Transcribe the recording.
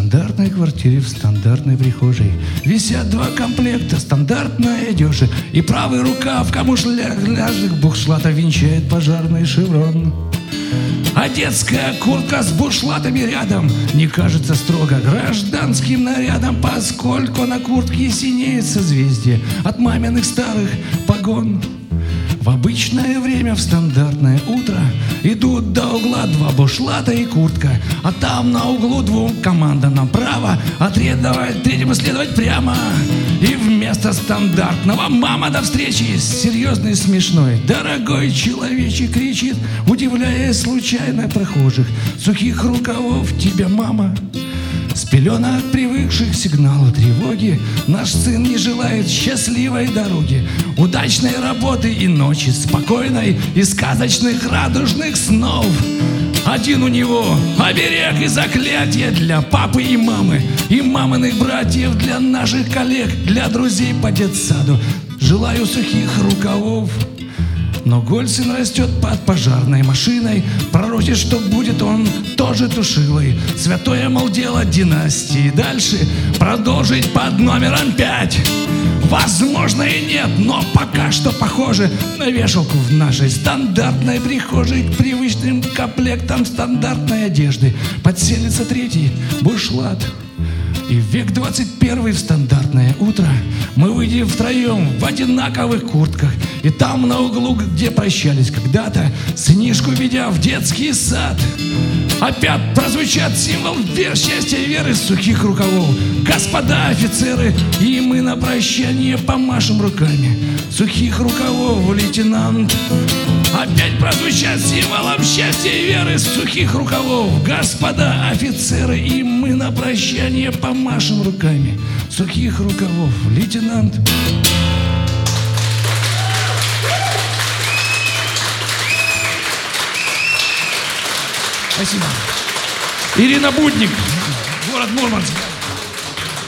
стандартной квартире, в стандартной прихожей висят 2 комплекта стандартной одежи, и правый рукав камуфляжных бушлатов венчает пожарный шеврон. А детская куртка с бушлатами рядом не кажется строго гражданским нарядом, поскольку на куртке синеет созвездие от маминых старых погон. В обычное время, в стандартное утро, идут до угла 2 бушлата и куртка, а там на углу 2 командам направо, а третьему следовать прямо. И вместо стандартного «мама, до встречи!» серьезный смешной «дорогой человечек» кричит, удивляясь случайно прохожих: сухих рукавов тебе, мама. С пеленок, привыкших к сигналу тревоги, наш сын не желает счастливой дороги, удачной работы и ночи спокойной, и сказочных радужных снов. Один у него оберег и заклятие для папы и мамы, и маминых братьев, для наших коллег, для друзей по детсаду. Желаю сухих рукавов. Но Гольцин растет под пожарной машиной, пророчит, что будет он тоже тушилой. Святое, мол, дело династии дальше продолжить под номером 5. Возможно и нет, но пока что похоже на вешалку в нашей стандартной прихожей. К привычным комплектам стандартной одежды подселится 3-й бушлат. И в век 21 в стандартное утро мы выйдем втроем в одинаковых куртках, и там на углу, где прощались когда-то, сынишку ведя в детский сад, опять прозвучат символ счастья и веры сухих рукавов. Господа офицеры, и мы на прощание помашем руками. Сухих рукавов, лейтенант. Опять прозвучат символом счастья и веры сухих рукавов. Господа офицеры, и мы на прощание помашем руками. Сухих рукавов, лейтенант. Спасибо. Ирина Будник, город Мурманск.